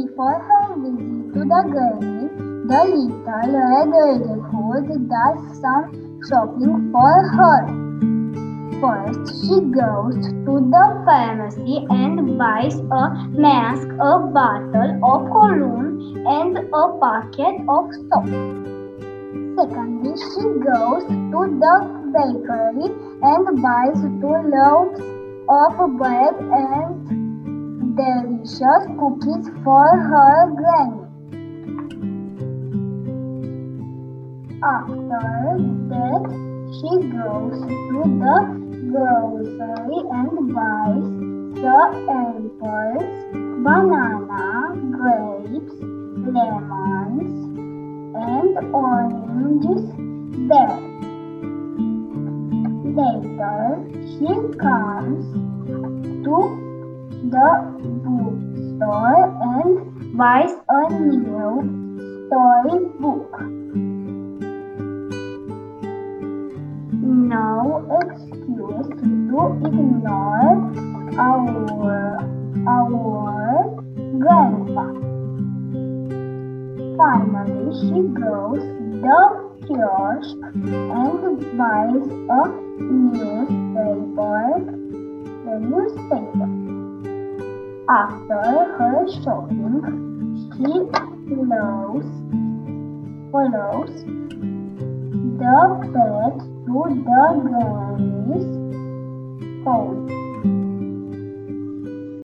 Before her visit to the granny, the little Red Riding Hood does some shopping for her. First, she goes to the pharmacy and buys a mask, a bottle of cologne, and a packet of soap. Secondly, she goes to the bakery and buys 2 loaves of bread and delicious cookies for her granny. After that, she goes to the grocery and buys the apples, banana, grapes, lemons, and oranges there. Later, she comes to the bookstore and buys a new storybook. No excuse to ignore our grandpa. Finally, she goes to the kiosk and buys a newspaper. After her shopping, she follows the path to the granny's house.